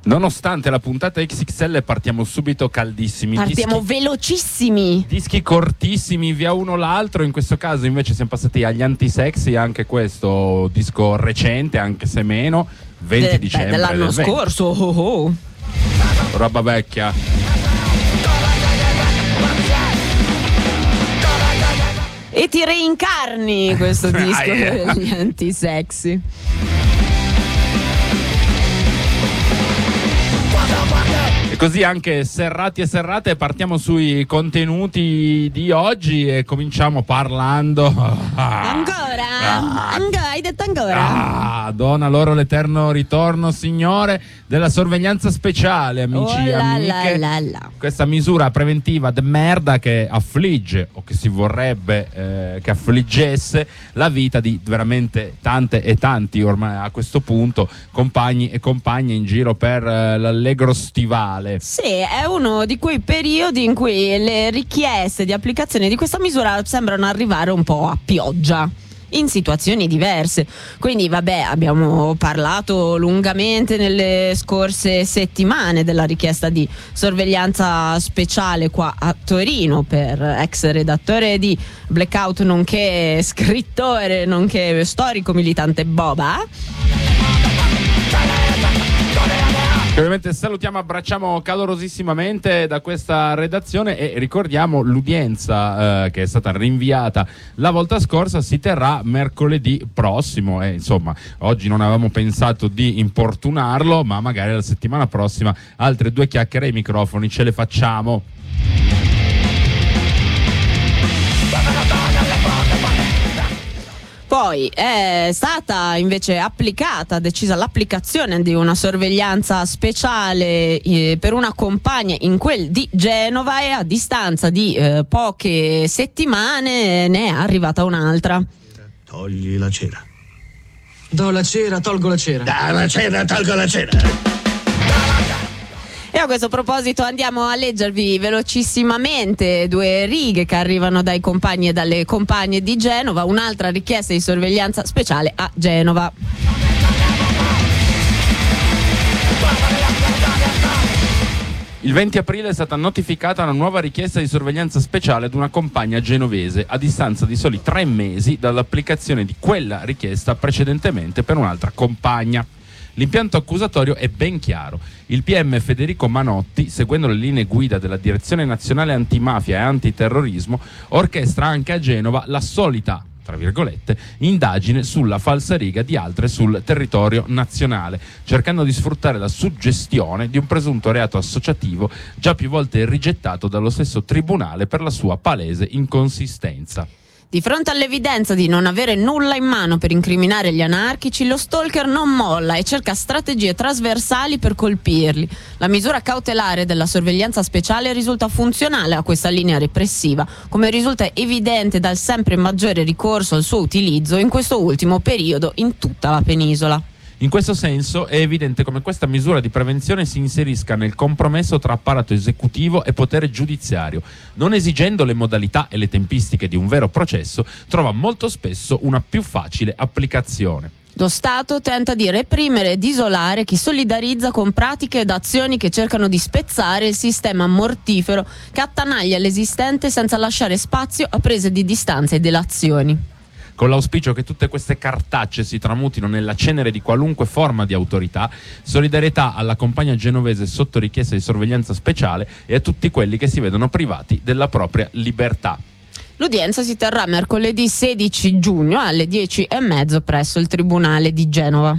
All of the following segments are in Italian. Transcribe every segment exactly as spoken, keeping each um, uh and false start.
Nonostante la puntata X X L partiamo subito caldissimi. Partiamo dischi, velocissimi. Dischi cortissimi, via uno l'altro. In questo caso invece siamo passati agli Antisexy, anche questo disco recente, anche se meno, venti De, dicembre beh, dell'anno del venti. scorso. Oh oh. Roba vecchia. E ti reincarni questo disco degli Antisexy. Così anche serrati e serrate, partiamo sui contenuti di oggi e cominciamo parlando. Ancora? Ah, ancora? Hai detto ancora? Ah, dona loro l'eterno ritorno, signore, della sorveglianza speciale, amici e oh, amiche. La, la, la. Questa misura preventiva de merda che affligge, o che si vorrebbe eh, che affliggesse, la vita di veramente tante e tanti, ormai a questo punto, compagni e compagne in giro per eh, l'allegro stivale. Sì, è uno di quei periodi in cui le richieste di applicazione di questa misura sembrano arrivare un po' a pioggia, in situazioni diverse. Quindi vabbè, abbiamo parlato lungamente nelle scorse settimane della richiesta di sorveglianza speciale qua a Torino per ex redattore di Blackout, nonché scrittore, nonché storico militante Boba. Ovviamente salutiamo, abbracciamo calorosissimamente da questa redazione e ricordiamo l'udienza eh, che è stata rinviata la volta scorsa si terrà mercoledì prossimo e insomma oggi non avevamo pensato di importunarlo, ma magari la settimana prossima altre due chiacchiere ai microfoni ce le facciamo. Poi è stata invece applicata, decisa l'applicazione di una sorveglianza speciale eh, per una compagna in quel di Genova e a distanza di eh, poche settimane ne è arrivata un'altra. Togli la cera. Do la cera, tolgo la cera. Da la cera, tolgo la cera. E a questo proposito andiamo a leggervi velocissimamente due righe che arrivano dai compagni e dalle compagne di Genova, un'altra richiesta di sorveglianza speciale a Genova. Il venti aprile è stata notificata una nuova richiesta di sorveglianza speciale ad una compagna genovese a distanza di soli tre mesi dall'applicazione di quella richiesta precedentemente per un'altra compagna. L'impianto accusatorio è ben chiaro. Il P M Federico Manotti, seguendo le linee guida della Direzione Nazionale Antimafia e Antiterrorismo, orchestra anche a Genova la solita, tra virgolette, indagine sulla falsariga di altre sul territorio nazionale, cercando di sfruttare la suggestione di un presunto reato associativo già più volte rigettato dallo stesso tribunale per la sua palese inconsistenza. Di fronte all'evidenza di non avere nulla in mano per incriminare gli anarchici, lo stalker non molla e cerca strategie trasversali per colpirli. La misura cautelare della sorveglianza speciale risulta funzionale a questa linea repressiva, come risulta evidente dal sempre maggiore ricorso al suo utilizzo in questo ultimo periodo in tutta la penisola. In questo senso è evidente come questa misura di prevenzione si inserisca nel compromesso tra apparato esecutivo e potere giudiziario. Non esigendo le modalità e le tempistiche di un vero processo, trova molto spesso una più facile applicazione. Lo Stato tenta di reprimere ed isolare chi solidarizza con pratiche ed azioni che cercano di spezzare il sistema mortifero che attanaglia l'esistente senza lasciare spazio a prese di distanza e delazioni. Con l'auspicio che tutte queste cartacce si tramutino nella cenere di qualunque forma di autorità, solidarietà alla compagna genovese sotto richiesta di sorveglianza speciale e a tutti quelli che si vedono privati della propria libertà. L'udienza si terrà mercoledì sedici giugno alle dieci e mezzo presso il Tribunale di Genova.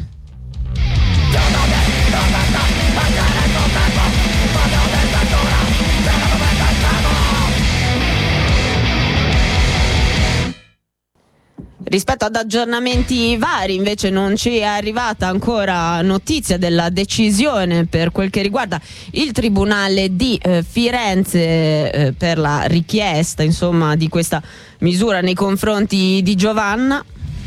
Rispetto ad aggiornamenti vari invece non ci è arrivata ancora notizia della decisione per quel che riguarda il Tribunale di eh, Firenze eh, per la richiesta insomma di questa misura nei confronti di Giovanna.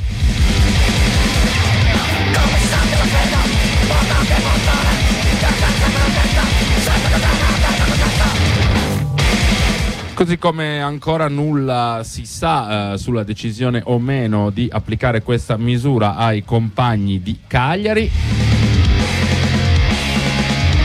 Così come ancora nulla si sa eh, sulla decisione o meno di applicare questa misura ai compagni di Cagliari.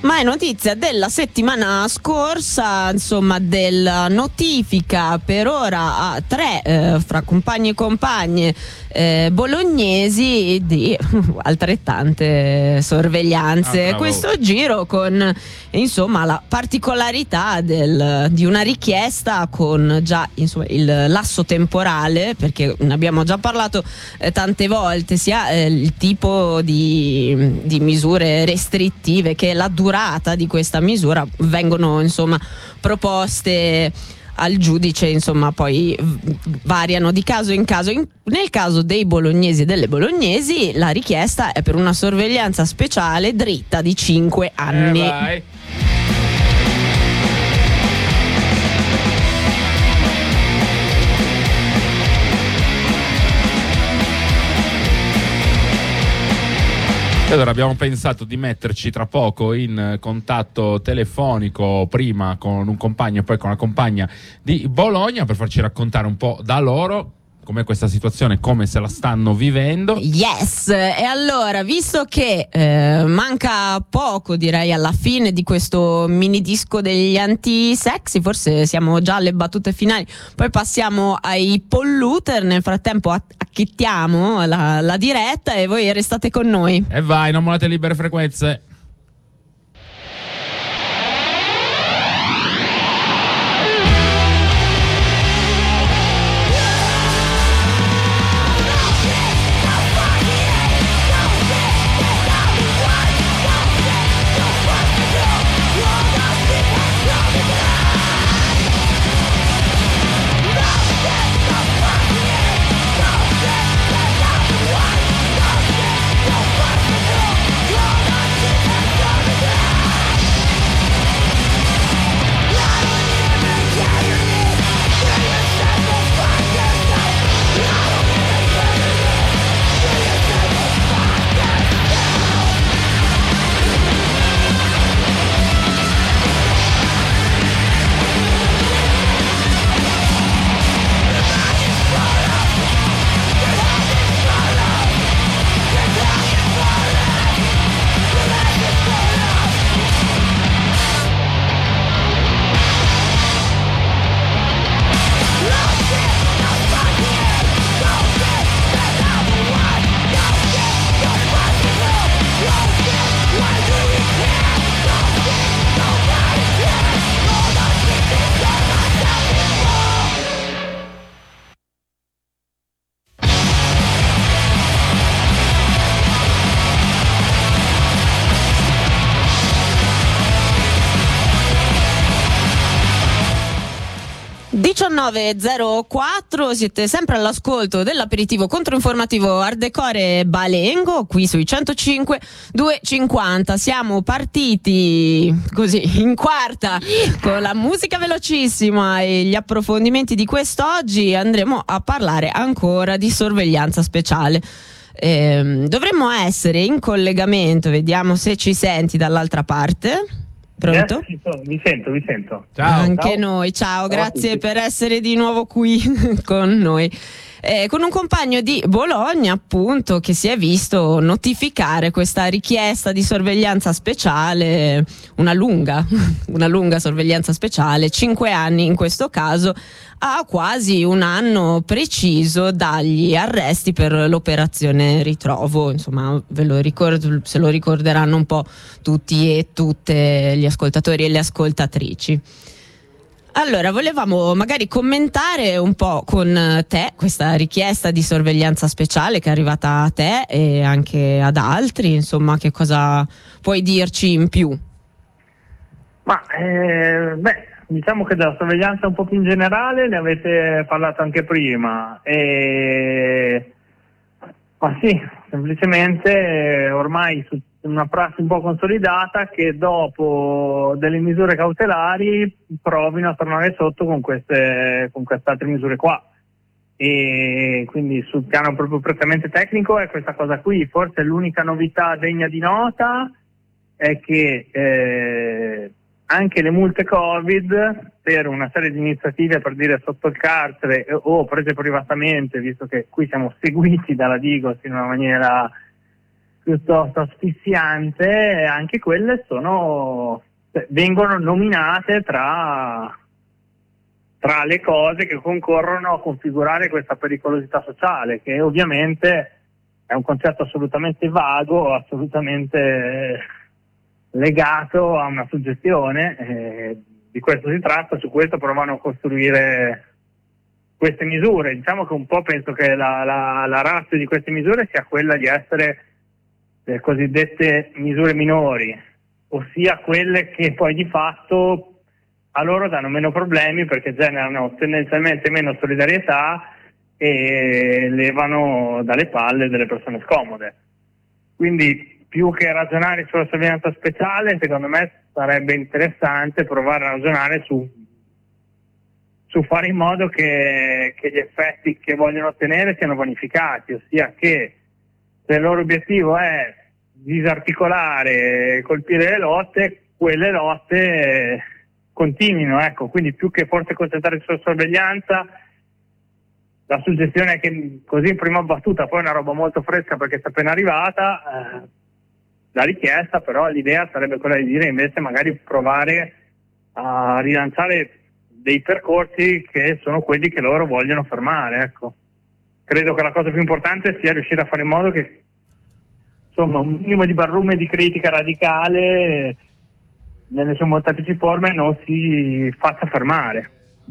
Ma è notizia della settimana scorsa, insomma, della notifica per ora a tre eh, fra compagni e compagne eh, bolognesi di altrettante sorveglianze. Ah, questo giro con, insomma, la particolarità del, di una richiesta con già, insomma, il lasso temporale, perché ne abbiamo già parlato eh, tante volte, sia eh, il tipo di, di misure restrittive che la durata di questa misura vengono, insomma, proposte al giudice, insomma, poi variano di caso in caso. In, nel caso dei bolognesi e delle bolognesi la richiesta è per una sorveglianza speciale dritta di cinque anni. Eh vai. Allora abbiamo pensato di metterci tra poco in contatto telefonico, prima con un compagno e poi con una compagna di Bologna, per farci raccontare un po' da loro com'è questa situazione, come se la stanno vivendo. Yes, e allora, visto che eh, manca poco, direi, alla fine di questo mini disco degli anti-sexy, forse siamo già alle battute finali, poi passiamo ai polluter, nel frattempo acchittiamo la, la diretta e voi restate con noi. E vai, non mollate libere frequenze. diciannove e zero quattro, siete sempre all'ascolto dell'aperitivo controinformativo Ardecore Balengo qui sui centocinque duecentocinquanta. Siamo partiti così in quarta con la musica velocissima e gli approfondimenti di quest'oggi. Andremo a parlare ancora di sorveglianza speciale. Eh, dovremmo essere in collegamento, vediamo se ci senti dall'altra parte. Pronto? Eh, vi sento, vi sento. Ciao. Anche Ciao. noi, ciao, grazie Ciao per essere di nuovo qui con noi. Eh, con un compagno di Bologna, appunto, che si è visto notificare questa richiesta di sorveglianza speciale, una lunga, una lunga sorveglianza speciale, cinque anni in questo caso, a quasi un anno preciso dagli arresti per l'operazione ritrovo. Insomma, ve lo ricordo, se lo ricorderanno un po' tutti e tutte gli ascoltatori e le ascoltatrici. Allora, volevamo magari commentare un po' con te questa richiesta di sorveglianza speciale che è arrivata a te e anche ad altri, insomma, che cosa puoi dirci in più? Ma, eh, beh, diciamo che della sorveglianza un po' più in generale ne avete parlato anche prima. E... Ma sì, semplicemente eh, ormai su una prassi un po' consolidata che dopo delle misure cautelari provino a tornare sotto con queste con queste altre misure qua, e quindi sul piano proprio prettamente tecnico è questa cosa qui. Forse l'unica novità degna di nota è che eh, anche le multe Covid per una serie di iniziative, per dire sotto il carcere o prese privatamente, visto che qui siamo seguiti dalla Digos in una maniera piuttosto asfissiante, anche quelle sono vengono nominate tra tra le cose che concorrono a configurare questa pericolosità sociale, che ovviamente è un concetto assolutamente vago, assolutamente legato a una suggestione, eh, di questo si tratta, su questo provano a costruire queste misure. Diciamo che un po' penso che la, la, la ratio di queste misure sia quella di essere le cosiddette misure minori, ossia quelle che poi di fatto a loro danno meno problemi perché generano tendenzialmente meno solidarietà e levano dalle palle delle persone scomode. Quindi più che ragionare sulla sorveglianza speciale, secondo me sarebbe interessante provare a ragionare su, su fare in modo che, che gli effetti che vogliono ottenere siano bonificati, ossia che se il loro obiettivo è disarticolare e colpire le lotte, quelle lotte continuino, ecco. Quindi più che forse concentrarsi sulla sorveglianza, la suggestione è che così in prima battuta, poi è una roba molto fresca perché è appena arrivata, eh, la richiesta, però l'idea sarebbe quella di dire invece magari provare a rilanciare dei percorsi che sono quelli che loro vogliono fermare, ecco. Credo che la cosa più importante sia riuscire a fare in modo che insomma un minimo di barlume di critica radicale nelle sue molteplici forme non si faccia fermare.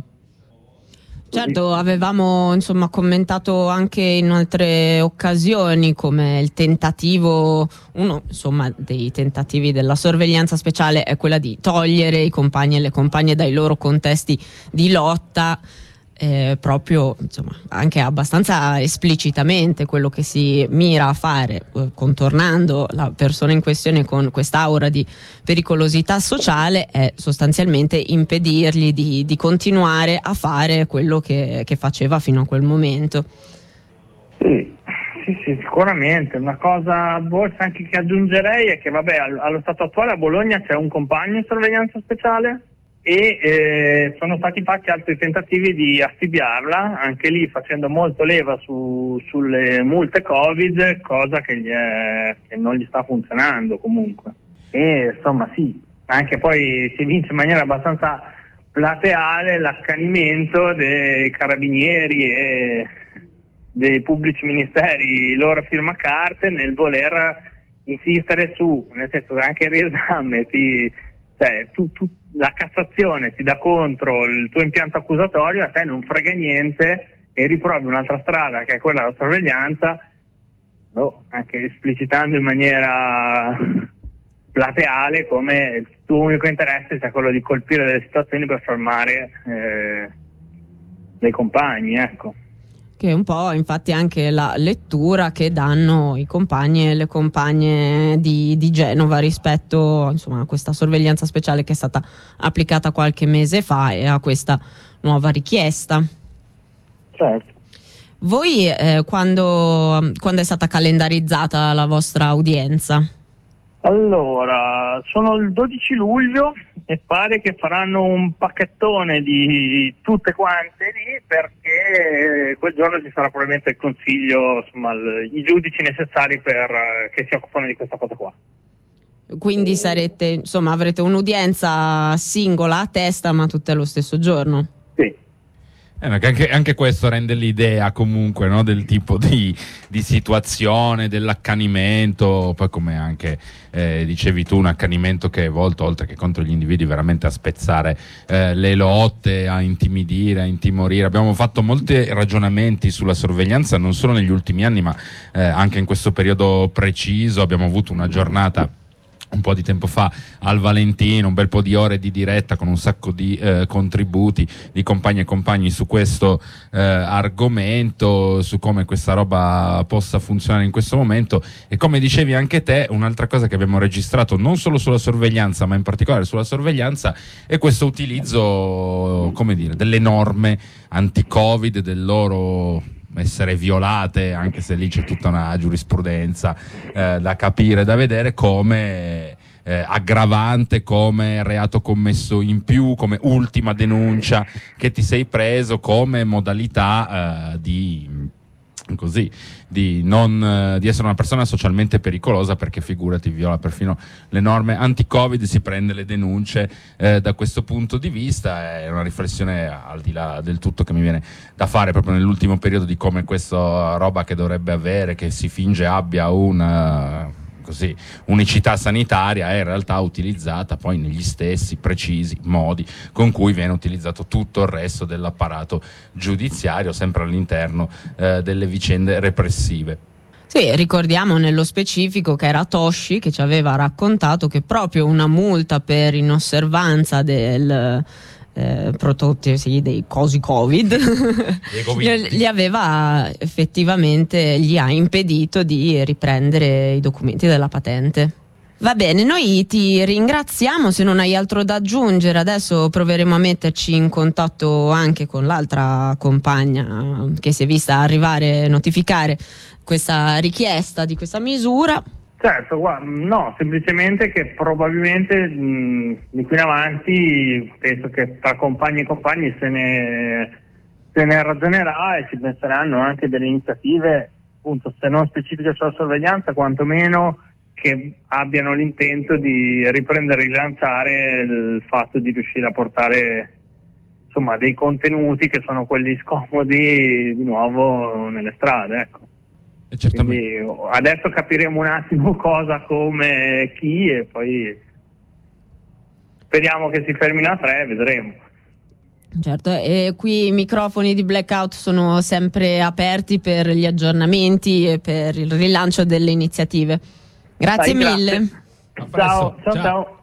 Certo, avevamo insomma commentato anche in altre occasioni come il tentativo, uno insomma dei tentativi della sorveglianza speciale è quella di togliere i compagni e le compagne dai loro contesti di lotta, eh, proprio insomma anche abbastanza esplicitamente quello che si mira a fare, eh, contornando la persona in questione con quest'aura di pericolosità sociale, è sostanzialmente impedirgli di, di continuare a fare quello che, che faceva fino a quel momento. Sì, sì, sì, sicuramente. Una cosa forse anche che aggiungerei è che vabbè, allo stato attuale a Bologna c'è un compagno in sorveglianza speciale e eh, sono stati fatti altri tentativi di affibbiarla, anche lì facendo molto leva su, sulle multe Covid, cosa che, gli è, che non gli sta funzionando comunque. E insomma sì, anche poi si vince in maniera abbastanza plateale l'accanimento dei carabinieri e dei pubblici ministeri, loro firmacarte, nel voler insistere su, nel senso che anche il riesame ti, cioè, tu, tu, la Cassazione ti dà contro il tuo impianto accusatorio, a te non frega niente e riprovi un'altra strada che è quella della sorveglianza, no, anche esplicitando in maniera plateale come il tuo unico interesse sia quello di colpire delle situazioni per fermare eh, dei compagni, ecco. Che è un po' infatti anche la lettura che danno i compagni e le compagne di, di Genova rispetto insomma a questa sorveglianza speciale che è stata applicata qualche mese fa e a questa nuova richiesta. Certo. Voi eh, quando, quando è stata calendarizzata la vostra udienza? Allora, sono il dodici luglio e pare che faranno un pacchettone di tutte quante lì, perché quel giorno ci sarà probabilmente il consiglio, insomma, il, i giudici necessari per che si occupano di questa cosa qua. Quindi sarete, insomma, avrete un'udienza singola a testa, ma tutte allo stesso giorno? Sì. Eh, anche, anche questo rende l'idea comunque, no, del tipo di, di situazione, dell'accanimento, poi come anche eh, dicevi tu, un accanimento che è volto oltre che contro gli individui veramente a spezzare eh, le lotte, a intimidire, a intimorire. Abbiamo fatto molti ragionamenti sulla sorveglianza non solo negli ultimi anni ma eh, anche in questo periodo preciso. Abbiamo avuto una giornata un po' di tempo fa al Valentino, un bel po' di ore di diretta con un sacco di eh, contributi di compagni e compagni su questo eh, argomento, su come questa roba possa funzionare in questo momento. E come dicevi anche te, un'altra cosa che abbiamo registrato non solo sulla sorveglianza ma in particolare sulla sorveglianza è questo utilizzo, come dire, delle norme anti-Covid, del loro essere violate, anche se lì c'è tutta una giurisprudenza eh, da capire, da vedere, come eh, aggravante, come reato commesso in più, come ultima denuncia che ti sei preso, come modalità eh, di così di non di essere una persona socialmente pericolosa, perché figurati, viola perfino le norme anti-Covid, si prende le denunce eh, da questo punto di vista. È una riflessione al di là del tutto che mi viene da fare proprio nell'ultimo periodo, di come questa roba che dovrebbe avere, che si finge abbia una così unicità sanitaria, è in realtà utilizzata poi negli stessi precisi modi con cui viene utilizzato tutto il resto dell'apparato giudiziario, sempre all'interno eh, delle vicende repressive. Sì, ricordiamo nello specifico che era Toshi che ci aveva raccontato che proprio una multa per inosservanza del Eh, prodotti sì, dei cosi Covid gli, gli aveva effettivamente gli ha impedito di riprendere i documenti della patente. Va bene, noi ti ringraziamo. Se non hai altro da aggiungere, adesso proveremo a metterci in contatto anche con l'altra compagna che si è vista arrivare, notificare questa richiesta di questa misura. Certo, guarda, no, semplicemente che probabilmente mh, di qui in avanti penso che tra compagni e compagni se ne, se ne ragionerà e si penseranno anche delle iniziative, appunto, se non specifiche sulla sorveglianza, quantomeno che abbiano l'intento di riprendere e rilanciare il fatto di riuscire a portare, insomma, dei contenuti che sono quelli scomodi di nuovo nelle strade, ecco. Quindi adesso capiremo un attimo cosa, come, chi, e poi speriamo che si fermino a tre, vedremo. Certo, e qui i microfoni di Blackout sono sempre aperti per gli aggiornamenti e per il rilancio delle iniziative. Grazie Dai, mille. Grazie. Ciao, ciao, ciao. ciao.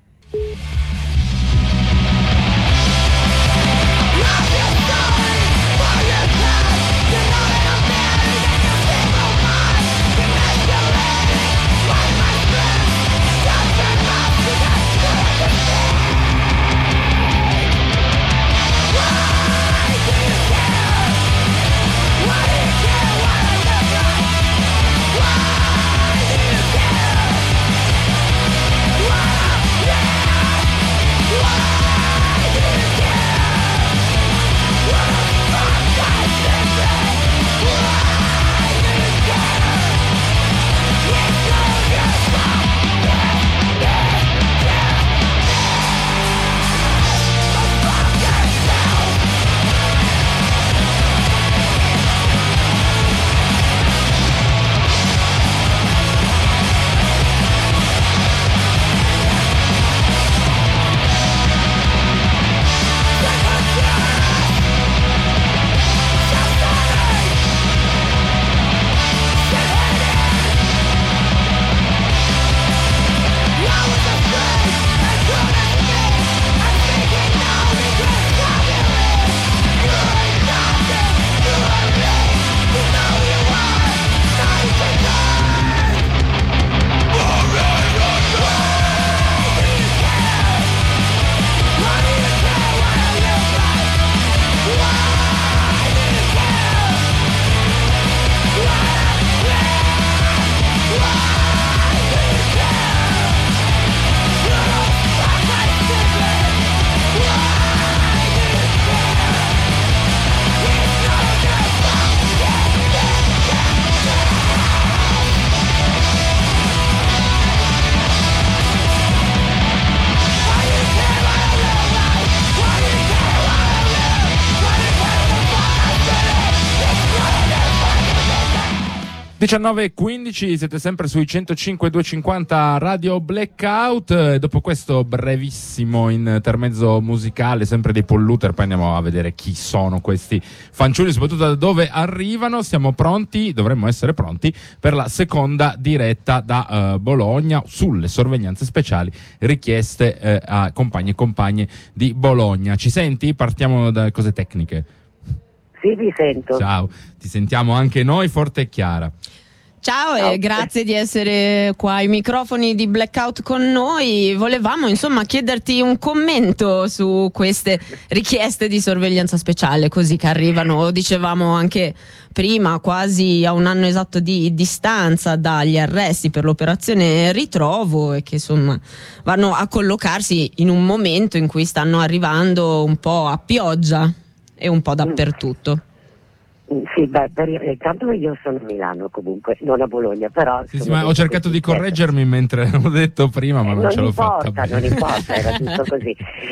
diciannove e quindici, siete sempre sui centocinque duecentocinquanta Radio Blackout. E dopo questo brevissimo intermezzo musicale, sempre dei Polluter, poi andiamo a vedere chi sono questi fanciulli, soprattutto da dove arrivano. Siamo pronti, dovremmo essere pronti per la seconda diretta da uh, Bologna sulle sorveglianze speciali richieste uh, a compagni e compagne di Bologna. Ci senti? Partiamo da cose tecniche. Sì, vi sento. Ciao, ti sentiamo anche noi forte e chiara. Ciao e okay. Grazie di essere qua ai microfoni di Blackout con noi. Volevamo insomma chiederti un commento su queste richieste di sorveglianza speciale, così che arrivano, dicevamo anche prima, quasi a un anno esatto di distanza dagli arresti per l'operazione ritrovo, e che insomma vanno a collocarsi in un momento in cui stanno arrivando un po' a pioggia e un po' dappertutto. Sì, beh, per, intanto io sono a Milano comunque, non a Bologna, però... Sì, sì, ma ho cercato di correggermi mentre l'ho detto prima, ma eh, non, non ce l'ho importa, fatta. non importa, era giusto così.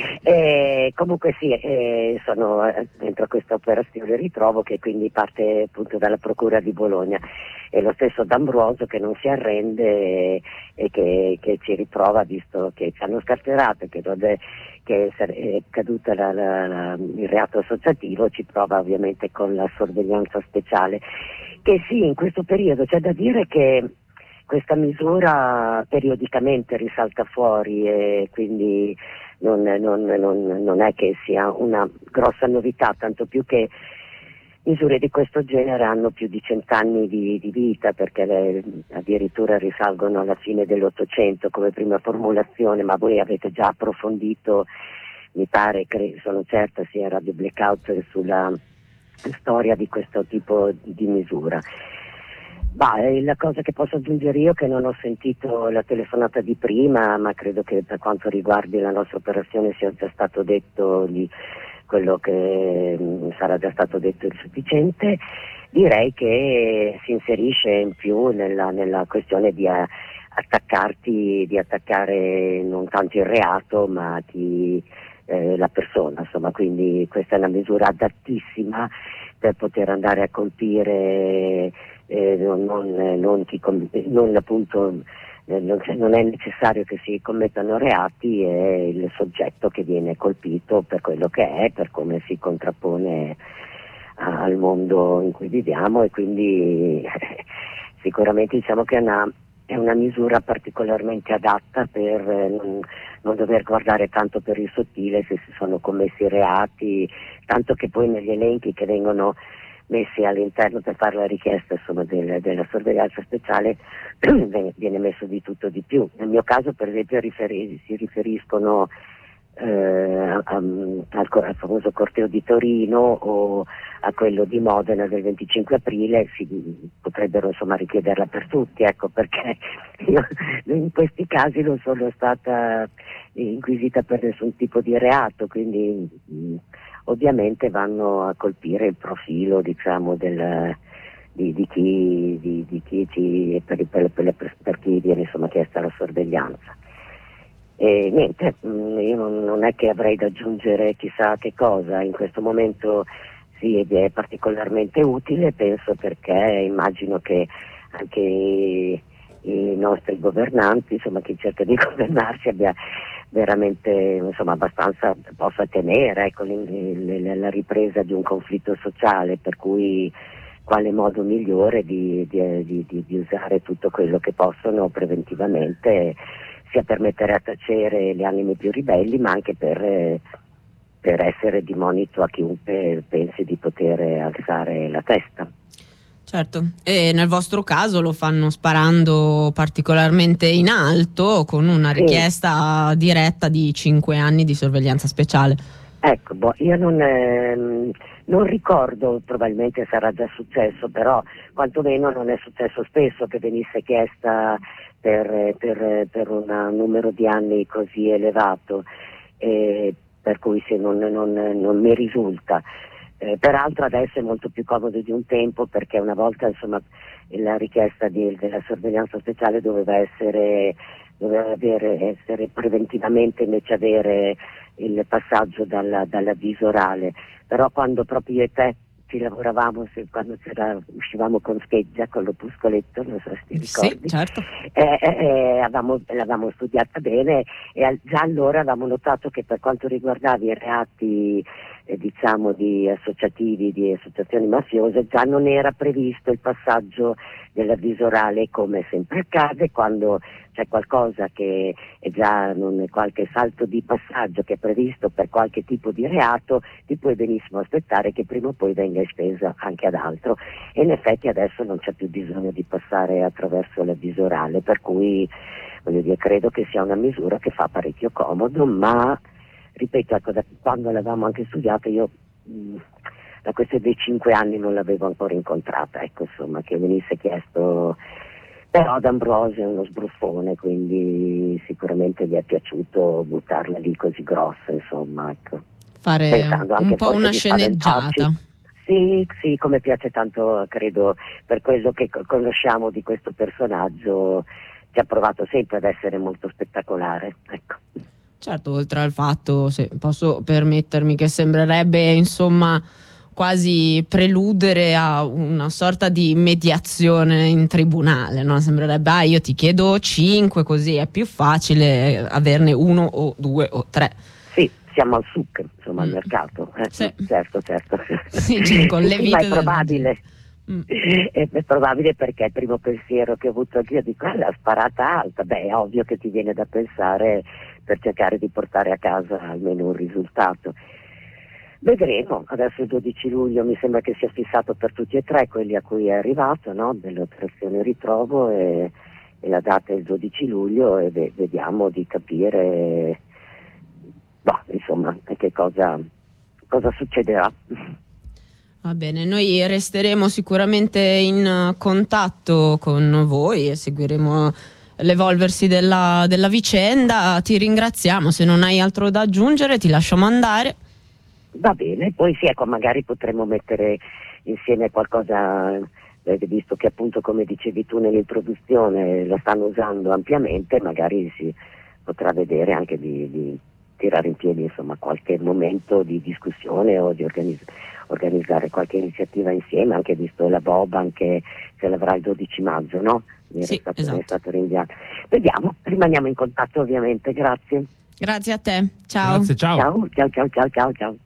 Eh, comunque sì, eh, sono dentro questa operazione, ritrovo che quindi parte appunto dalla Procura di Bologna, e lo stesso D'Ambroso che non si arrende e, e che, che ci riprova, visto che ci hanno scarcerato, che non è, che è caduta la, la, la, il reato associativo, ci prova ovviamente con la sorveglianza speciale, che sì, in questo periodo c'è da dire che questa misura periodicamente risalta fuori e quindi non, non, non, non è che sia una grossa novità, tanto più che misure di questo genere hanno più di cent'anni di, di vita, perché le, addirittura risalgono alla fine dell'Ottocento come prima formulazione, ma voi avete già approfondito, mi pare, cre- sono certa sia Radio Blackout, sulla storia di questo tipo di misura. Bah, la cosa che posso aggiungere io è che non ho sentito la telefonata di prima, ma credo che per quanto riguardi la nostra operazione sia già stato detto di quello che mh, sarà già stato detto il sufficiente. Direi che si inserisce in più nella, nella questione di a, attaccarti, di attaccare non tanto il reato ma chi, eh, la persona, insomma, quindi questa è una misura adattissima per poter andare a colpire eh, non, non, non, chi, non appunto eh, non, non è necessario che si commettano reati, è il soggetto che viene colpito per quello che è, per come si contrappone a, al mondo in cui viviamo, e quindi sicuramente diciamo che è una È una misura particolarmente adatta per eh, non, non dover guardare tanto per il sottile se si sono commessi reati, tanto che poi negli elenchi che vengono messi all'interno per fare la richiesta, insomma, del, della sorveglianza speciale viene messo di tutto di più. Nel mio caso, per esempio, riferi, si riferiscono eh, a, al, al famoso corteo di Torino o a quello di Modena del venticinque aprile, si potrebbero insomma richiederla per tutti, ecco, perché io in questi casi non sono stata inquisita per nessun tipo di reato, quindi mh, ovviamente vanno a colpire il profilo, diciamo, del, di, di chi di, di chi ci, per, per, per, per chi viene insomma chiesta la sorveglianza. E niente, mh, io non, non è che avrei da aggiungere chissà che cosa in questo momento. Sì, ed è particolarmente utile, penso, perché immagino che anche i, i nostri governanti, insomma chi cerca di governarsi, abbia veramente insomma abbastanza possa tenere, ecco, la ripresa di un conflitto sociale, per cui quale modo migliore di, di, di, di usare tutto quello che possono preventivamente, sia per mettere a tacere le anime più ribelli, ma anche per eh, per essere di monito a chiunque pensi di poter alzare la testa. Certo, e nel vostro caso lo fanno sparando particolarmente in alto, con una Sì. richiesta diretta di cinque anni di sorveglianza speciale. Ecco, boh, io non, ehm, non ricordo, probabilmente sarà già successo, però quantomeno non è successo spesso che venisse chiesta per, per, per un numero di anni così elevato. E, per cui se non, non, non mi risulta. Eh, peraltro adesso è molto più comodo di un tempo, perché una volta insomma la richiesta di, della sorveglianza speciale doveva essere doveva avere, essere preventivamente, invece avere il passaggio dalla, dall'avviso orale, però quando proprio io e te ci lavoravamo, se, quando c'era, uscivamo con Scheggia, con l'opuscoletto, non so se ti ricordi, sì, certo. eh, eh, avevamo, l'avevamo studiata bene e al, già allora avevamo notato che per quanto riguardava i reati eh, diciamo di associativi, di associazioni mafiose, già non era previsto il passaggio dell'avviso orale, come sempre accade quando c'è qualcosa che è già non, qualche salto di passaggio che è previsto per qualche tipo di reato, ti puoi benissimo aspettare che prima o poi venga estesa anche ad altro, e in effetti adesso non c'è più bisogno di passare attraverso l'avviso orale, per cui voglio dire, credo che sia una misura che fa parecchio comodo, ma ripeto, ecco, da quando l'avevamo anche studiata io mh, la questione dei cinque anni non l'avevo ancora incontrata, ecco, insomma, che venisse chiesto. Però D'Ambrosio è uno sbruffone, quindi sicuramente gli è piaciuto buttarla lì così grossa, insomma, ecco. Fare Pensando anche un po' forse una di spaventarci. sceneggiata. Sì, sì, come piace tanto, credo, per quello che co- conosciamo di questo personaggio, ci ha provato sempre ad essere molto spettacolare, ecco. Certo, oltre al fatto, se posso permettermi, che sembrerebbe insomma quasi preludere a una sorta di mediazione in tribunale, no? Sembrerebbe, ah, io ti chiedo cinque, così è più facile averne uno o due o tre. Sì, siamo al succo, insomma, Mm. al mercato. Eh, Sì. Certo, certo. Sì, sì, con le Sì, vite ma è della probabile. Mm. È, è probabile, perché il primo pensiero che ho avuto anch'io di quella sparata alta, beh, è ovvio che ti viene da pensare per cercare di portare a casa almeno un risultato. Vedremo, adesso il dodici luglio mi sembra che sia fissato per tutti e tre quelli a cui è arrivato, no? Dell'operazione ritrovo, e, e la data è il dodici luglio, e ve- vediamo di capire, boh, insomma, che cosa, cosa succederà. Va bene, noi resteremo sicuramente in contatto con voi e seguiremo l'evolversi della, della vicenda. Ti ringraziamo, se non hai altro da aggiungere ti lasciamo andare. Va bene, poi sì, ecco, magari potremmo mettere insieme qualcosa, eh, visto che appunto, come dicevi tu nell'introduzione, la stanno usando ampiamente, magari si potrà vedere anche di, di tirare in piedi, insomma, qualche momento di discussione o di organiz- organizzare qualche iniziativa insieme, anche visto la Bob, anche se l'avrà il dodici maggio, no? Mi era Sì, stato, esatto. mi è stato rinviato. Vediamo, rimaniamo in contatto ovviamente, grazie. Grazie a te, ciao. Grazie, ciao. Ciao, ciao, ciao, ciao, ciao, ciao.